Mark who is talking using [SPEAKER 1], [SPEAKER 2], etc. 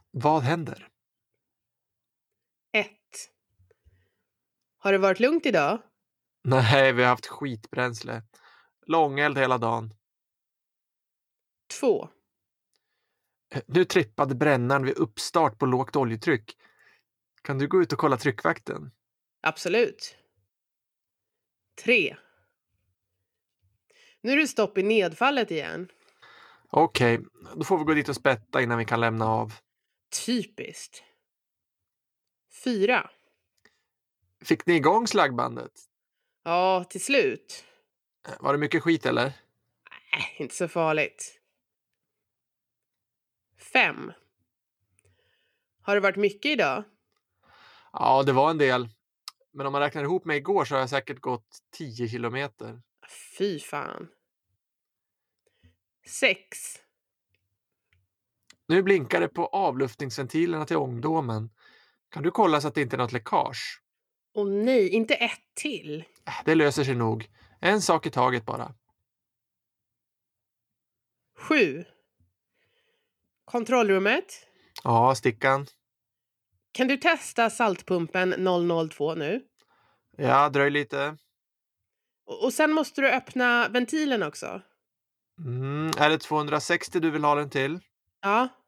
[SPEAKER 1] Vad händer?
[SPEAKER 2] 1. Har det varit lugnt idag?
[SPEAKER 1] Nej, vi har haft skitbränsle. Långeld hela dagen.
[SPEAKER 2] 2.
[SPEAKER 1] Nu trippade brännaren vid uppstart på lågt oljetryck. Kan du gå ut och kolla tryckvakten?
[SPEAKER 2] Absolut. 3. Nu är det stopp i nedfallet igen.
[SPEAKER 1] Okej, då får vi gå dit och spätta innan vi kan lämna av.
[SPEAKER 2] Typiskt. 4.
[SPEAKER 1] Fick ni igång slaggbandet?
[SPEAKER 2] Ja, till slut.
[SPEAKER 1] Var det mycket skit eller?
[SPEAKER 2] Inte så farligt. 5. Har det varit mycket idag?
[SPEAKER 1] Ja, det var en del. Men om man räknar ihop mig igår så har jag säkert gått 10 kilometer.
[SPEAKER 2] Fy fan. 6.
[SPEAKER 1] Nu blinkar det på avluftningsventilerna till ångdomen. Kan du kolla så att det inte är något läckage?
[SPEAKER 2] Åh nej, inte ett till.
[SPEAKER 1] Det löser sig nog. En sak i taget bara.
[SPEAKER 2] 7. Kontrollrummet.
[SPEAKER 1] Ja, Stickan.
[SPEAKER 2] Kan du testa saltpumpen 002 nu?
[SPEAKER 1] Ja, dröj lite.
[SPEAKER 2] Och sen måste du öppna ventilen också.
[SPEAKER 1] Är det 260 du vill ha den till?
[SPEAKER 2] Ja.